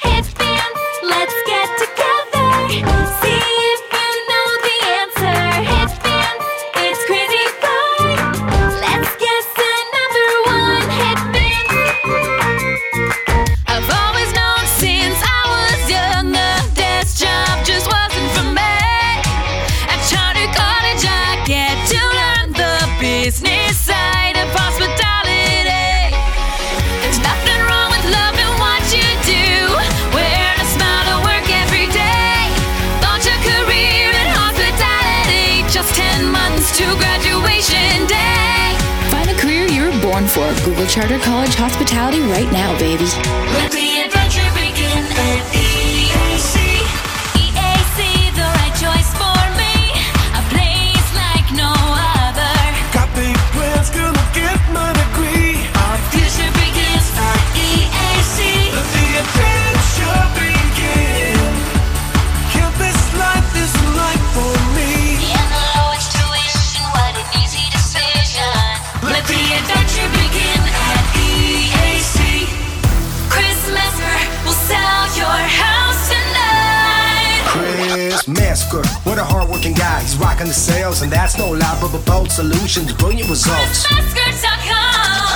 Headband, let's get together. See if you know the answer. Headband, it's crazy fun. Let's guess another one. Headband. I've always known since I was young, a desk job just wasn't for me. At Charter College, I get to learn the business side of hospitality. There's nothing wrong with loving what you do, wearing a smile to work every day. Launch a career in hospitality, just 10 months to graduation day. Find a career you were born for. Google Charter College Hospitality right now, baby. Let the adventure begin at EAC. EAC, the right choice for me. A place like no other. Got big plans, gonna get my degree. Our future begins at EAC. Let the adventure begin. Campus life is a life for me. And the lowest tuition, what an easy decision. Let the adventure begin at EAC. Chris Mesker will sell your house tonight. Chris Mesker, what a hardworking guy. He's rocking the sales, and that's no lie, but bold solutions, brilliant results. ChrisMesker.com.